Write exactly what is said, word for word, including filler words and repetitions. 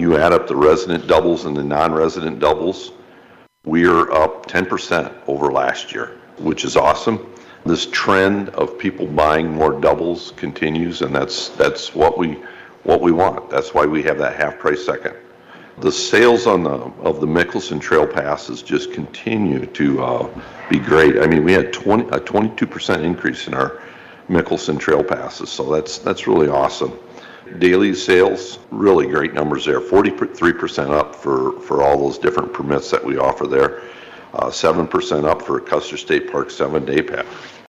you add up the resident doubles and the non-resident doubles, we're up ten percent over last year, which is awesome. This trend of people buying more doubles continues, and that's that's what we what we want. That's why we have that half price second. The sales on the of the Mickelson Trail Passes just continue to uh, be great. I mean, we had twenty a twenty-two percent increase in our Mickelson Trail Passes, so that's that's really awesome. Daily sales, really great numbers there. forty-three percent up for for all those different permits that we offer there. Uh, seven percent up for Custer State Park seven day pass.